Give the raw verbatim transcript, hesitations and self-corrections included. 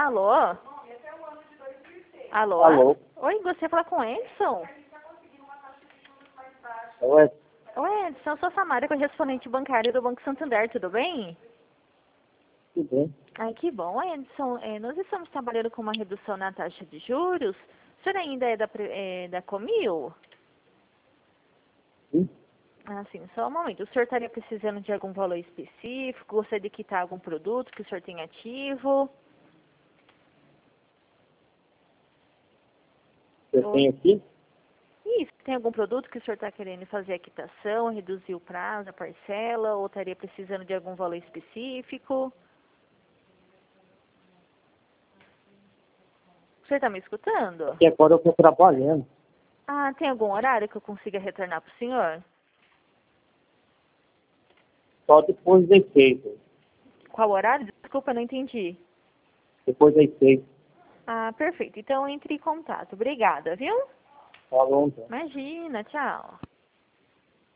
Alô? Alô? Alô? Oi, gostaria de falar com o Edson? Oi, Oi, Edson, eu sou a Samara, correspondente bancária do Banco Santander, tudo bem? tudo bem? Ai, que bom. Edson, é, nós estamos trabalhando com uma redução na taxa de juros. O senhor ainda é da, pre- é, da Comil? Sim. Ah, sim, só um momento. O senhor estaria precisando de algum valor específico? Gostaria de quitar algum produto que o senhor tem ativo? Eu Ou... tenho aqui? Isso, tem algum produto que o senhor está querendo fazer a quitação, reduzir o prazo, a parcela, ou estaria precisando de algum valor específico? O senhor está me escutando? Porque agora eu estou trabalhando. Ah, tem algum horário que eu consiga retornar para o senhor? Só depois das seis. Qual horário? Desculpa, não entendi. Depois das seis. Ah, perfeito. Então entre em contato. Obrigada, viu? Tá bom, então. Imagina, tchau.